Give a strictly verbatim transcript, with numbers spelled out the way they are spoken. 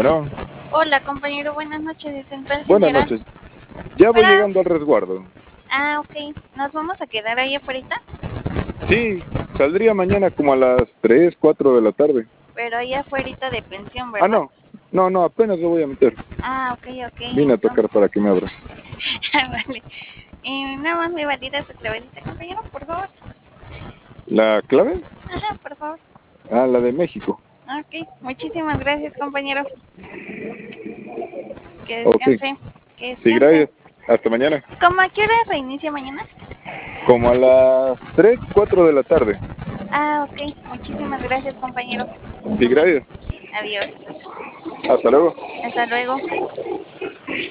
Bueno, Hola, compañero, buenas noches. ¿Disculpe, buenas señora? noches. Ya voy Para... llegando al resguardo. Ah, ok. ¿Nos vamos a quedar ahí afuera? Sí, saldría mañana como a las tres, cuatro de la tarde. Pero ahí afuera de pensión, Ah, ¿verdad? no. No, no, apenas lo voy a meter. Ah, ok, ok. Vine a tocar Entonces... para que me abra. Vale. Eh, nada más me valida su clavadita, compañero, por favor. ¿La clave? Ajá, por favor. Ah, la de México. Ok, muchísimas gracias, compañero. Que Ok. descanse. Que Sí, descanse. gracias. Hasta mañana. ¿Cómo a qué hora reinicia mañana? Como a las tres, cuatro de la tarde. Ah, ok. Muchísimas gracias, compañero. Sí, gracias. Adiós. Hasta luego. Hasta luego.